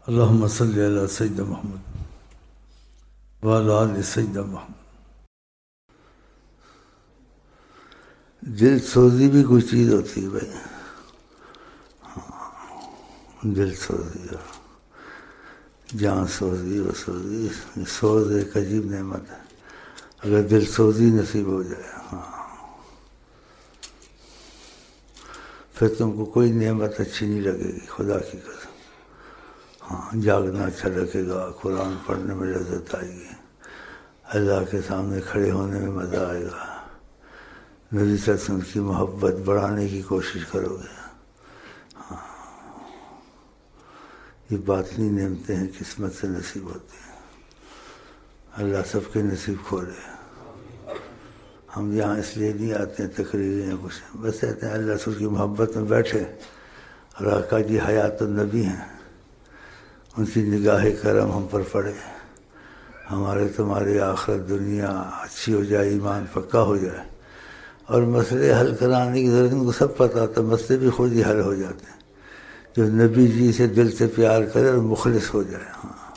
اللہم صلی علی سیدنا محمد وعلی آل سیدنا محمد۔ دل سوزی بھی کوئی چیز ہوتی ہے بھائی، دل سوزی جان سوزی و سوزی، سوز ایک عجیب نعمت ہے اگر دل سوزی نصیب ہو جائے، پھر تم کو کوئی نعمت اچھی نہیں لگے گی، خدا کی قسم۔ جاگنا اچھا لگے گا، قرآن پڑھنے میں لذت آئے گی، اللہ کے سامنے کھڑے ہونے میں مزہ آئے گا، نبی صلی اللہ علیہ وسلم کی محبت بڑھانے کی کوشش کرو گے۔ یہ باطنی نعمتیں ہیں، قسمت سے نصیب ہوتی ہیں، اللہ سب کے نصیب کھولے۔ ہم یہاں اس لیے نہیں آتے ہیں تقریریں یا کچھ، بس کہتے ہیں اللہ رسول کی محبت میں بیٹھے، اور آقا جی حیات النبی ہیں، ان کی نگاہ کرم ہم پر پڑے، ہمارے تمہاری آخرت دنیا اچھی ہو جائے، ایمان پکا ہو جائے، اور مسئلے حل کرانے کی ضرورت ان کو سب پتہ ہوتا ہے، مسئلے بھی خود ہی حل ہو جاتے ہیں جو نبی جی سے دل سے پیار کرے اور مخلص ہو جائے۔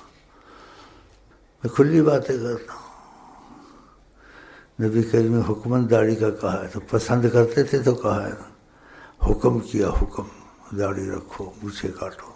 میں کھلی باتیں کرتا ہوں، نبی کریم نے حکمن داڑھی کا کہا ہے تو پسند کرتے تھے تو کہا ہے، حکم کیا، حکم داڑھی رکھو، مونچھیں کاٹو،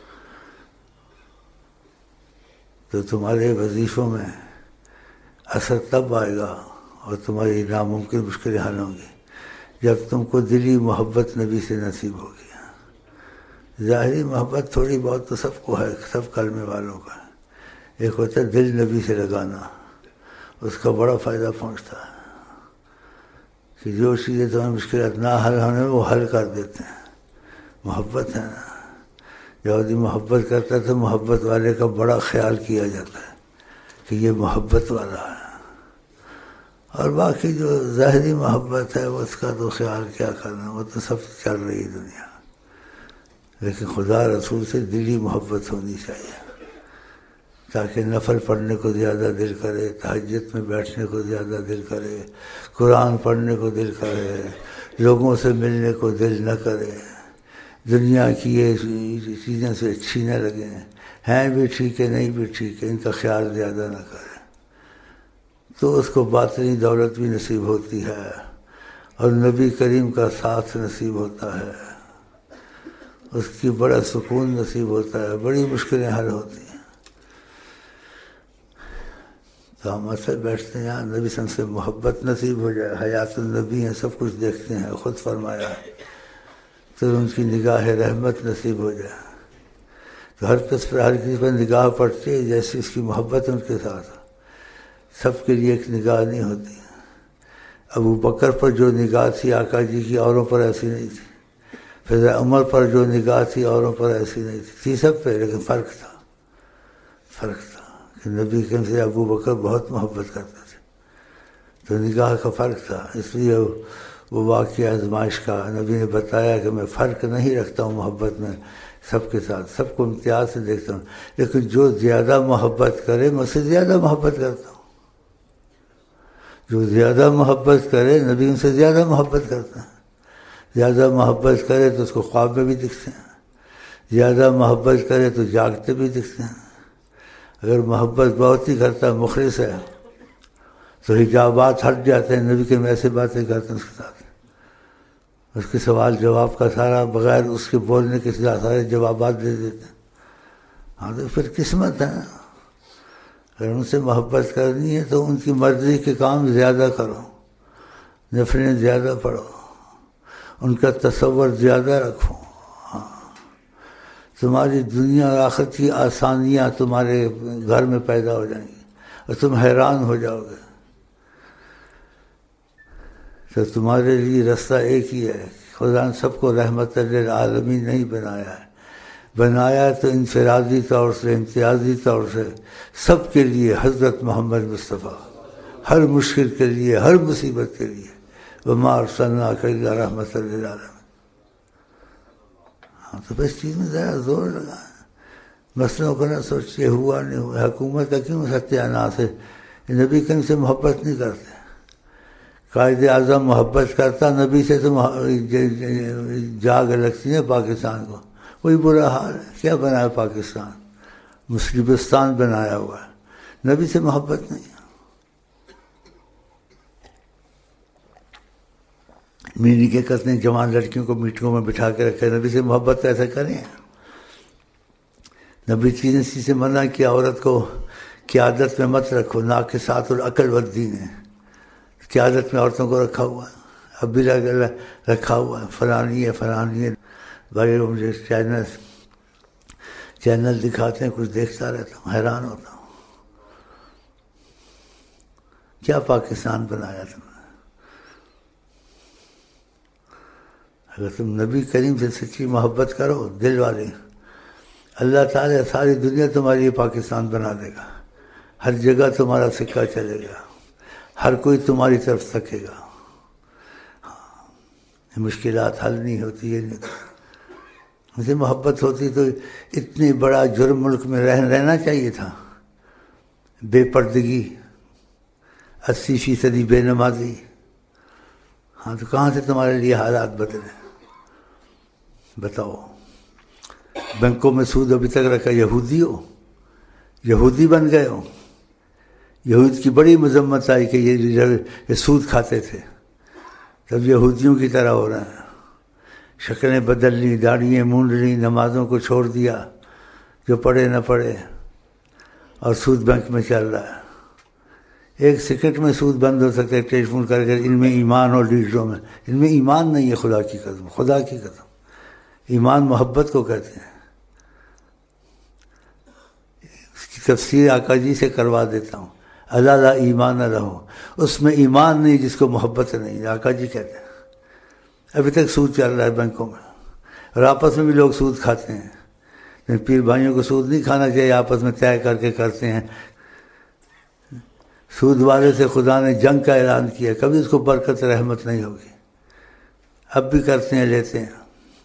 تو تمہارے وظیفوں میں اثر تب آئے گا اور تمہاری ناممکن مشکلیں حل ہوں گی جب تم کو دلی محبت نبی سے نصیب ہوگی۔ ظاہری محبت تھوڑی بہت تو سب کو ہے، سب کلمے والوں کا ہے، ایک ہوتا ہے دل نبی سے لگانا، اس کا بڑا فائدہ پہنچتا ہے کہ جو چیزیں تمہیں مشکلات نہ حل ہونے میں وہ حل کر دیتے ہیں، محبت ہے نا۔ یہودی محبت کرتا ہے تو محبت والے کا بڑا خیال کیا جاتا ہے کہ یہ محبت والا ہے، اور باقی جو ظاہری محبت ہے اس کا تو خیال کیا کرنا، وہ تو سب چل رہی دنیا، لیکن خدا رسول سے دلی محبت ہونی چاہیے تاکہ نفل پڑھنے کو زیادہ دل کرے، تہجد میں بیٹھنے کو زیادہ دل کرے، قرآن پڑھنے کو دل کرے، لوگوں سے ملنے کو دل نہ کرے، دنیا کی یہ چیزیں سے اچھی نہ لگیں، ہیں بھی ٹھیک ہے نہیں بھی ٹھیک ہے، ان کا خیال زیادہ نہ کرے، تو اس کو باطنی دولت بھی نصیب ہوتی ہے اور نبی کریم کا ساتھ نصیب ہوتا ہے، اس کی بڑا سکون نصیب ہوتا ہے، بڑی مشکلیں حل ہوتی ہیں۔ تو ہم اصل بیٹھتے ہیں یہاں نبی صلی اللہ علیہ وسلم سے محبت نصیب ہو جائے، حیات النبی ہیں، سب کچھ دیکھتے ہیں، خود فرمایا ہے، تو ان کی نگاہ رحمت نصیب ہو جائے، تو ہر کسی پر نگاہ پڑتی ہے جیسی اس کی محبت ان کے ساتھ، سب کے لیے ایک نگاہ نہیں ہوتی۔ ابو بکر پر جو نگاہ تھی آقا جی کی اوروں پر ایسی نہیں تھی، پھر عمر پر جو نگاہ تھی اوروں پر ایسی نہیں تھی سب پہ، لیکن فرق تھا کہ نبی کریم سے ابو بکر بہت محبت کرتے تھے، تو نگاہ کا فرق تھا، اس لیے وہ واقعہ آزمائش کا نبی نے بتایا کہ میں فرق نہیں رکھتا ہوں محبت میں، سب کے ساتھ سب کو امتیاز سے دیکھتا ہوں، لیکن جو زیادہ محبت کرے مجھ سے زیادہ محبت کرتا ہوں، جو زیادہ محبت کرے نبی ان سے زیادہ محبت کرتا ہے، زیادہ محبت کرے تو اس کو خواب میں بھی دکھتے ہیں، زیادہ محبت کرے تو جاگتے بھی دکھتے ہیں، اگر محبت بہت ہی کرتا ہے مخلص ہے تو حجابات ہٹ جاتے ہیں، نبی کے میں ایسے باتیں کرتے ہیں اس کے ساتھ، اس کے سوال جواب کا سارا بغیر اس کے بولنے کے سارے جوابات دے دیتے ہیں۔ تو پھر قسمت ہے، اگر ان سے محبت کرنی ہے تو ان کی مرضی کے کام زیادہ کرو، نفلیں زیادہ پڑھو، ان کا تصور زیادہ رکھو، تمہاری دنیا اور آخرت کی آسانیاں تمہارے گھر میں پیدا ہو جائیں گی اور تم حیران ہو جاؤ گے۔ تو تمہارے لیے رستہ ایک ہی ہے، خدا نے سب کو رحمت للعالمین نہیں بنایا تو انفرادی طور سے، امتیازی طور سے سب کے لیے حضرت محمد مصطفیٰ، ہر مشکل کے لیے، ہر مصیبت کے لیے، وما ارسلناک الا رحمۃ للعالمین۔ تو بس چیز میں ذرا زور لگا، مسئلوں کو نہ سوچیے ہوا نہیں ہوا، حکومت کا کیوں ستیہ ناس ہے، نبی کریم سے محبت نہیں کرتے، قائد اعظم محبت کرتا نبی سے تو جاگ لگتی ہے پاکستان کو، وہی برا حال ہے، کیا بنا ہے پاکستان، مصیبستان بنایا ہوا ہے، نبی سے محبت نہیں ہے۔ مینی کے کرتے ہیں جوان لڑکیوں کو میٹنگوں میں بٹھا کے رکھے، نبی سے محبت ایسا کریں؟ نبی چیزیں سے منع کیا، عورت کو قیادت میں مت رکھو، ناک کے ساتھ العقل والدین ہے، قیادت میں عورتوں کو رکھا ہوا ہے، اب بھی رکھا ہوا ہے، فلانی ہے۔ بھائی مجھے چینل دکھاتے ہیں، کچھ دیکھتا رہتا ہوں، حیران ہوتا ہوں، کیا پاکستان بنایا تم نے؟ اگر تم نبی کریم سے سچی محبت کرو دل والے، اللہ تعالیٰ ساری دنیا تمہارے لیے پاکستان بنا دے گا، ہر جگہ تمہارا سکہ چلے گا، ہر کوئی تمہاری طرف تکے گا۔ مشکلات حل نہیں ہوتی، یہ نہیں مجھے محبت ہوتی تو اتنی بڑا جرم ملک میں رہنا چاہیے تھا، بے پردگی، 80% بے نمازی، ہاں تو کہاں سے تمہارے لیے حالات بدلے؟ بتاؤ، بینکوں میں سود ابھی تک رکھا، یہودی بن گئے ہو، یہود کی بڑی مذمت آئی کہ یہ سود کھاتے تھے، تب یہودیوں کی طرح ہو رہے ہیں، شکلیں بدل لی، داڑھیاں مونڈ لی، نمازوں کو چھوڑ دیا، جو پڑھے نہ پڑھے، اور سود بینک میں چل رہا ہے۔ 1 سیکنڈ میں سود بند ہو سکتا ہے ٹیلی فون کر کے، ان میں ایمان ہو لیڈروں میں، ان میں ایمان نہیں ہے، خدا کی قسم، ایمان محبت کو کہتے ہیں۔ اس کی تفسیر آقا جی سے کروا دیتا ہوں، اللہ لا ایمان رہو، اس میں ایمان نہیں جس کو محبت نہیں، آقا جی کہتے ہیں۔ ابھی تک سود چل رہا ہے بینکوں میں، اور آپس میں بھی لوگ سود کھاتے ہیں، لیکن پیر بھائیوں کو سود نہیں کھانا چاہیے، آپس میں طے کر کے کرتے ہیں۔ سود والے سے خدا نے جنگ کا اعلان کیا، کبھی اس کو برکت رحمت نہیں ہوگی، اب بھی کرتے ہیں، لیتے ہیں۔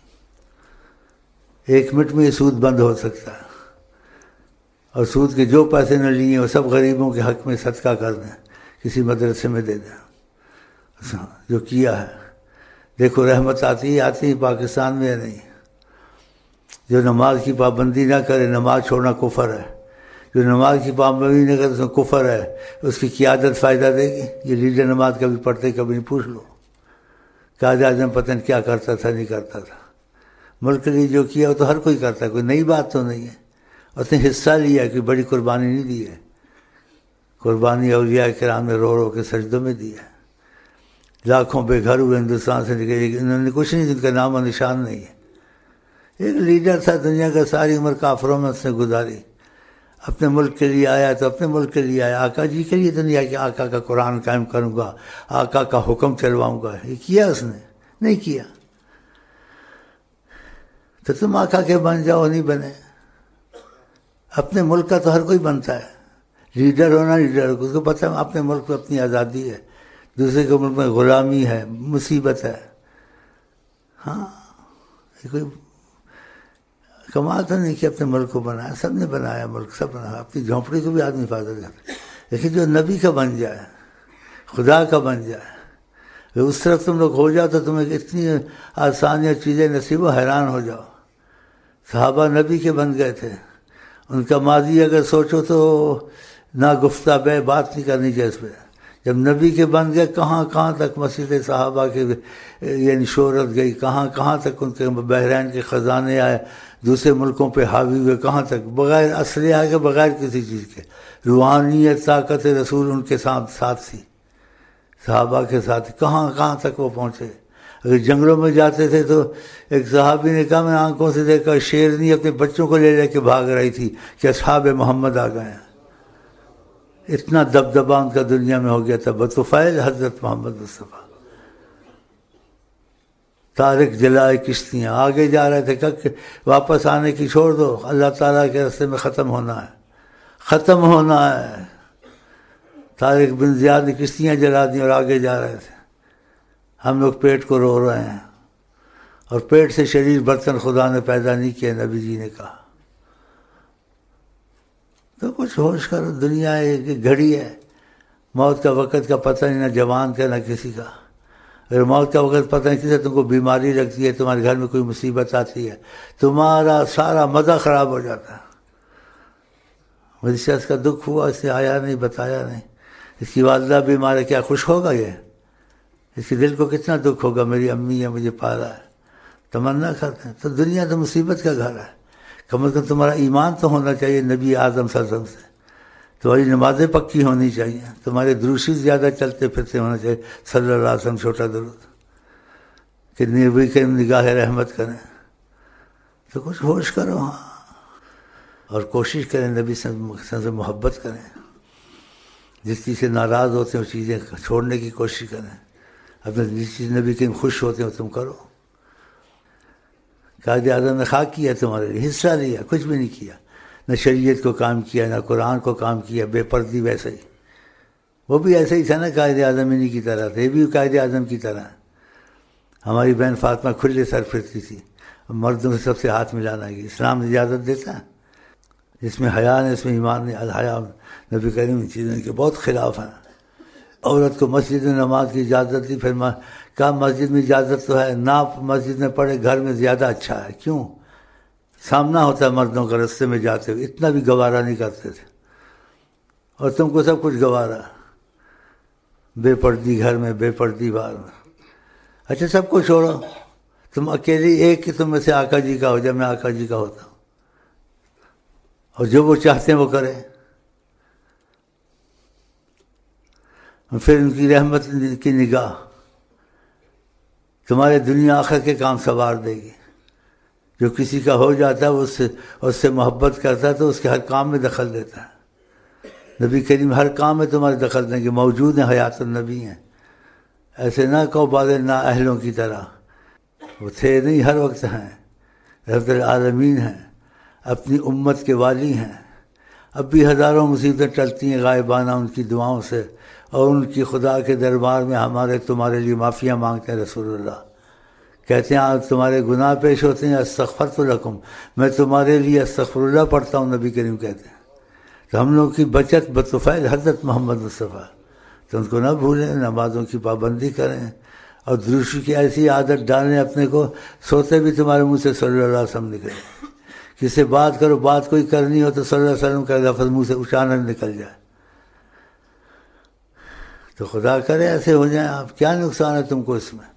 1 منٹ میں یہ سود بند ہو سکتا ہے، اور سود کے جو پیسے نہ لیے وہ سب غریبوں کے حق میں صدقہ کر دیں، کسی مدرسے میں دے دیں، جو کیا ہے۔ دیکھو رحمت آتی ہے پاکستان میں نہیں۔ جو نماز کی پابندی نہ کرے، نماز چھوڑنا کفر ہے، جو نماز کی پابندی نہ کرے اس میں کفر ہے، اس کی قیادت فائدہ دے گی؟ یہ لیڈر نماز کبھی پڑھتے کبھی نہیں، پوچھ لو، قائد اعظم پتہ نہیں کیا کرتا تھا نہیں کرتا تھا، ملک کے لیے جو کیا وہ تو ہر کوئی کرتا ہے، کوئی نئی بات تو نہیں ہے۔ اس نے حصہ لیا، کوئی بڑی قربانی نہیں دی ہے، قربانی اولیاء کرام نے رو کے سجدوں میں دی ہے۔ لاکھوں بے گھر ہوئے ہندوستان سے نکلے، انہوں نے کچھ نہیں، جن کا نام و نشان نہیں ہے۔ ایک لیڈر تھا دنیا کا، ساری عمر کافروں میں اس نے گزاری، اپنے ملک کے لیے آیا تو اپنے ملک کے لیے آیا، آقا جی کے لیے دنیا کہ آقا کا قرآن قائم کروں گا، آقا کا حکم چلواؤں گا، یہ کیا اس نے؟ نہیں کیا۔ تو تم آقا کے بن جاؤ، نہیں بنے۔ اپنے ملک کا تو ہر کوئی بنتا ہے، لیڈر ہونا لیڈر، اس کو پتہ ہے اپنے ملک میں اپنی آزادی ہے، دوسرے کے ملک میں غلامی ہے، مصیبت ہے۔ ہاں، یہ کوئی کمال تو نہیں کہ اپنے ملک کو بنایا، سب نے بنایا ملک، سب بنایا، اپنی جھونپڑی کو بھی آدمی حفاظت کرتا ہے، لیکن جو نبی کا بن جائے، خدا کا بن جائے، اس طرف تم لوگ ہو جاؤ تو تمہیں اتنی آسانیاں چیزیں نصیب و حیران ہو جاؤ۔ صحابہ نبی کے بن گئے تھے، ان کا ماضی اگر سوچو تو نہ گفتہ بے بات نہیں کرنی چاہیے اس پہ۔ جب نبی کے بن گئے، کہاں کہاں تک مسجد صحابہ کے یعنی شہرت گئی، کہاں کہاں تک ان کے بحرین کے خزانے آئے، دوسرے ملکوں پہ حاوی ہوئے، کہاں تک، بغیر اسلحہ کے، بغیر کسی چیز کے، روحانیت طاقت رسول ان کے ساتھ تھی، صحابہ کے ساتھ، کہاں کہاں تک وہ پہنچے۔ اگر جنگلوں میں جاتے تھے تو ایک صحابی نے کہا، میں آنکھوں سے دیکھا شیرنی اپنے بچوں کو لے کے بھاگ رہی تھی کہ اصحاب محمد آ گئے ہیں، اتنا دبدبہ ان کا دنیا میں ہو گیا تھا بطفیل حضرت محمد مصطفیٰ۔ طارق جلائے کشتیاں، آگے جا رہے تھے کہ واپس آنے کی چھوڑ دو، اللہ تعالیٰ کے راستے میں ختم ہونا ہے۔ طارق بن زیاد نے کشتیاں جلا دیں اور آگے جا رہے تھے، ہم لوگ پیٹ کو رو رہے ہیں، اور پیٹ سے شریر برتن خدا نے پیدا نہیں کیا، نبی جی نے کہا۔ تو کچھ ہوش کرو، دنیا ایک گھڑی ہے، موت کا وقت کا پتہ نہیں، نہ جوان کا نہ کسی کا۔ اگر موت کا وقت پتہ نہیں کسی، تم کو بیماری لگتی ہے، تمہارے گھر میں کوئی مصیبت آتی ہے، تمہارا سارا مزہ خراب ہو جاتا ہے۔ مجھے شخص کا دکھ ہوا، اس نے آیا نہیں، بتایا نہیں، اس کی والدہ بیمار ہے، کیا خوش ہوگا یہ؟ اس کے دل کو کتنا دکھ ہوگا، میری امی ہے مجھے پالا ہے، تمنا کرتے ہیں۔ تو دنیا تو مصیبت کا گھر ہے، کم از کم تمہارا ایمان تو ہونا چاہیے نبی اعظم صلی اللہ علیہ وسلم سے، تمہاری نمازیں پکی ہونی چاہیے، تمہارے دروشی زیادہ چلتے پھرتے ہونا چاہیے، صلی اللہ علیہ وسلم چھوٹا درود، کہ نبی کے نگاہ رحمت کریں۔ تو کچھ ہوش کرو، ہاں، اور کوشش کریں نبی صلی اللہ علیہ وسلم سے محبت کریں، جس چیز سے ناراض ہوتے ہیں وہ چیزیں چھوڑنے کی کوشش کریں، اپنے جس چیز نبی کے خوش ہوتے ہیں تم کرو۔ قائد اعظم نے خاک کیا تمہارے لیے، حصہ لیا، کچھ بھی نہیں کیا، نہ شریعت کو کام کیا، نہ قرآن کو کام کیا، بے پردی ویسے ہی، وہ بھی ایسے ہی تھا نا، قائد اعظم انہی کی طرح تھا، یہ بھی قائد اعظم کی طرح۔ ہماری بہن فاطمہ کھلے سر پھرتی تھی، مردوں سے سب سے ہاتھ ملانا کی اسلام اجازت دیتا ہے، جس میں حیا نہیں، اس میں ایمان نہیں، الحیا نبی کریم ان چیزوں کے بہت خلاف ہیں۔ عورت کو مسجد میں نماز کی اجازت دی، پھر کہا مسجد میں اجازت تو ہے، نہ مسجد میں پڑھے، گھر میں زیادہ اچھا ہے۔ کیوں؟ سامنا ہوتا ہے مردوں کا رستے میں جاتے ہوئے، اتنا بھی گوارا نہیں کرتے تھے، اور تم کو سب کچھ گوارا، بے پردی گھر میں، بے پردی باہر میں۔ اچھا سب کو چھوڑو، تم اکیلی ایک کہ تم میں سے آقا جی کا ہو جائے، میں آقا جی کا ہوتا ہوں، اور جو وہ چاہتے ہیں وہ کریں، پھر ان کی رحمت کی نگاہ تمہارے دنیا آخر کے کام سنوار دے گی۔ جو کسی کا ہو جاتا ہے وہ اس سے محبت کرتا ہے تو اس کے ہر کام میں دخل دیتا ہے۔ نبی کریم ہر کام میں تمہارے دخل دیں گے، موجود ہیں، حیات النبی ہیں، ایسے نہ کہو بعض نا اہلوں کی طرح، وہ تھے نہیں، ہر وقت ہیں، رحمت العالمین ہیں، اپنی امت کے والی ہیں۔ اب بھی ہزاروں مصیبتیں ٹلتی ہیں غائبانہ ان کی دعاؤں سے، اور ان کی خدا کے دربار میں ہمارے تمہارے لیے معافیاں مانگتے ہیں۔ رسول اللہ کہتے ہیں آج تمہارے گناہ پیش ہوتے ہیں، استغفرت لکم، میں تمہارے لیے استغفر اللہ پڑھتا ہوں، نبی کریم کہتے ہیں۔ تو ہم لوگ کی بچت بطفیل حضرت محمد مصطفیٰ، تو ان کو نہ بھولیں، نمازوں کی پابندی کریں، اور دروشی کی ایسی عادت ڈالیں اپنے کو، سوتے بھی تمہارے منہ سے صلی اللہ علیہ وسلم نکلے، کسی سے بات کرو، بات کوئی کرنی ہو تو صلی اللہ علیہ وسلم کا لفظ منہ سے اچانک نکل جائے، تو خدا کرے ایسے ہو جائیں آپ، کیا نقصان ہے تم کو اس میں؟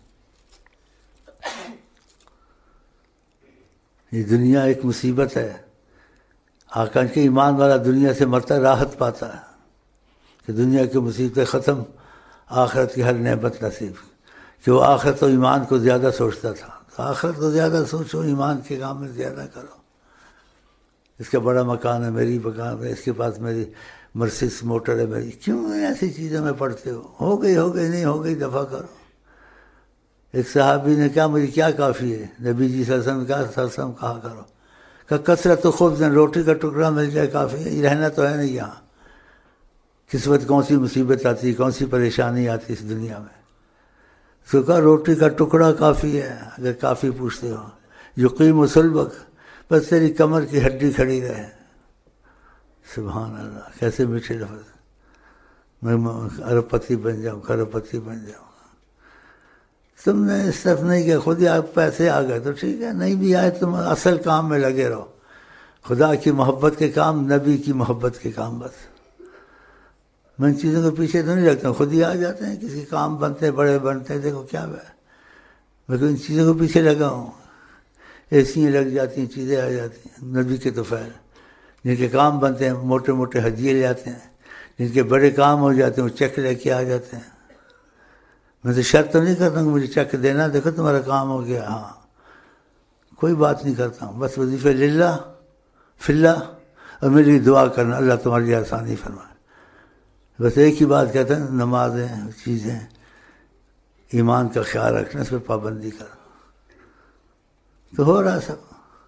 یہ دنیا ایک مصیبت ہے، آقا کے ایمان والا دنیا سے مرتا راحت پاتا ہے، کہ دنیا کی مصیبتیں ختم، آخرت کی ہر نعمت نصیب، کہ وہ آخرت و ایمان کو زیادہ سوچتا تھا، تو آخرت کو زیادہ سوچو، ایمان کے کام میں زیادہ کرو۔ اس کا بڑا مکان ہے، میری مکان ہے، اس کے پاس میری مرسیڈس موٹر ہے میری، کیوں ایسی چیزوں میں پڑھتے ہو گئی نہیں ہو گئی، دفعہ کرو۔ ایک صحابی نے کہا مجھے کیا کافی ہے؟ نبی جی صلی اللہ علیہ وسلم کہا، صلی اللہ علیہ وسلم کہا کرو، کہ کثرت تو خبز، روٹی کا ٹکڑا مل جائے کافی ہے، رہنا تو ہے نہیں یہاں، کس وقت کون سی مصیبت آتی ہے، کون سی پریشانی آتی ہے اس دنیا میں۔ اس کو کہا روٹی کا ٹکڑا کافی ہے، اگر کافی پوچھتے ہو، یقیم صلبک، بس تیری کمر کی ہڈی کھڑی رہے۔ سبحان اللہ، کیسے میٹھے لفظ، میں ارب پتی بن جاؤں، کروڑ پتی بن جاؤں۔ تم نے اس طرف نہیں کیا، خود ہی آپ پیسے آ گئے تو ٹھیک ہے، نہیں بھی آئے تم اصل کام میں لگے رہو، خدا کی محبت کے کام، نبی کی محبت کے کام، بس۔ میں ان چیزوں کے پیچھے تو نہیں لگتا ہوں، خود ہی آ جاتے ہیں، کسی کام بنتے بڑے بنتے ہیں، دیکھو کیا ہے، میں ان چیزوں کے پیچھے لگا ہوں، ایسی لگ جاتی ہیں، چیزیں آ جاتی ہیں، نبی کے تو خیر، جن کے کام بنتے ہیں موٹے موٹے ہدیے لے آتے ہیں، جن کے بڑے کام ہو جاتے ہیں وہ چیک لے کے آ جاتے ہیں۔ میں تو شرط تو نہیں کرتا ہوں کہ مجھے چیک دینا، دیکھو تمہارا کام ہو گیا، ہاں کوئی بات نہیں کرتا ہوں، بس وظیفہ للہ فی اللہ، اور میری دعا کرنا اللہ تمہاری لیے آسانی فرمائے، بس ایک ہی بات کہتا ہے، نمازیں چیزیں، ایمان کا خیال رکھنا، اس پہ پابندی کرو، تو ہو رہا سب۔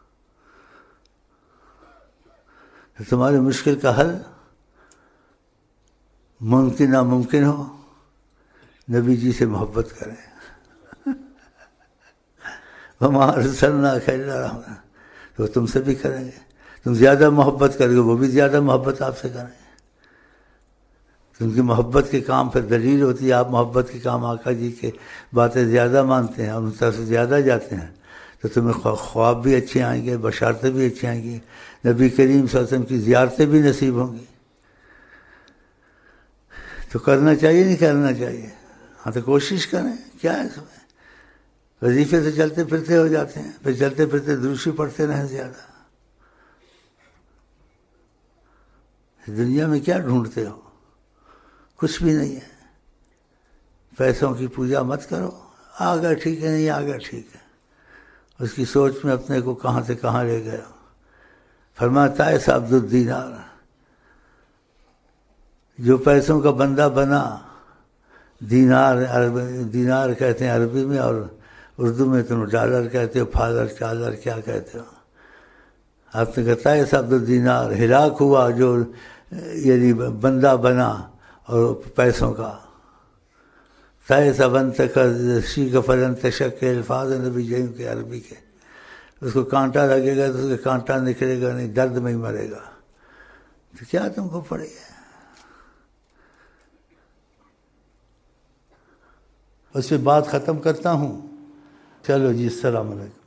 تمہاری مشکل کا حل ممکن ناممکن ہو، نبی جی سے محبت کریں، وما ارسلناک الا رحمۃ، تو تم سے بھی کریں گے، تم زیادہ محبت کرو گے وہ بھی زیادہ محبت آپ سے کریں گے۔ ان کی محبت کے کام پھر دلیل ہوتی ہے، آپ محبت کے کام آقا جی کے باتیں زیادہ مانتے ہیں اور ان طرف سے زیادہ جاتے ہیں، تو تو تمہیں خواب بھی اچھے آئیں گے، بشارتیں بھی اچھی آئیں گی، نبی کریم صلی اللہ علیہ وسلم کی زیارتیں بھی نصیب ہوں گی۔ تو کرنا چاہیے نہیں کرنا چاہیے؟ ہاں تو کوشش کریں، کیا ہے اس میں؟ وظیفے سے چلتے پھرتے ہو جاتے ہیں، پھر چلتے پھرتے دروشی پڑھتے رہیں زیادہ۔ دنیا میں کیا ڈھونڈتے ہو؟ کچھ بھی نہیں ہے۔ پیسوں کی پوجا مت کرو، آ گیا ٹھیک ہے، نہیں آ گیا ٹھیک ہے۔ اس کی سوچ میں اپنے کو کہاں سے کہاں لے گیا۔ فرماتا ہے عبد الدینار، جو پیسوں کا بندہ بنا، دینار کہتے ہیں عربی میں، اور اردو میں تم ڈالر کہتے ہو، فالر چالر کیا کہتے ہو۔ آپ نے کہتا ہے عبد الدینار ہلاک ہوا جو یعنی بندہ بنا اور پیسوں کا۔ تائسا بنت کا شی کا فلن تشک کے الفاظ نبی جیم کے عربی کے۔ اس کو کانٹا لگے گا تو اس کا کانٹا نکلے گا نہیں، درد میں ہی مرے گا۔ تو کیا تم کو پڑے گا؟ اس پہ بات ختم کرتا ہوں۔ چلو جی، السلام علیکم۔